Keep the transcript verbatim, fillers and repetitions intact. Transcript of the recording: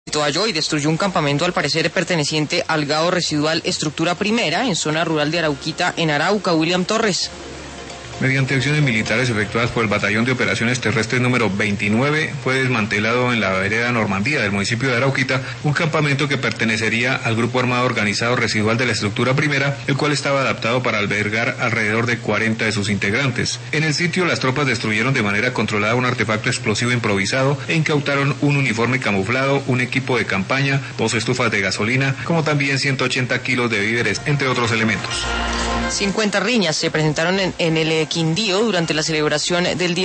halló y destruyó un campamento al parecer perteneciente al Gado Residual Estructura Primera en zona rural de Arauquita, en Arauca. William Torres. Mediante acciones militares efectuadas por el Batallón de Operaciones Terrestres número veintinueve, fue desmantelado en la vereda Normandía del municipio de Arauquita un campamento que pertenecería al Grupo Armado Organizado Residual de la Estructura Primera, el cual estaba adaptado para albergar alrededor de cuarenta de sus integrantes. En el sitio, las tropas destruyeron de manera controlada un artefacto explosivo improvisado e incautaron un uniforme camuflado, un equipo de campaña, dos estufas de gasolina, como también ciento ochenta kilos de víveres, entre otros elementos. cincuenta riñas se presentaron en, en el Quindío durante la celebración del Día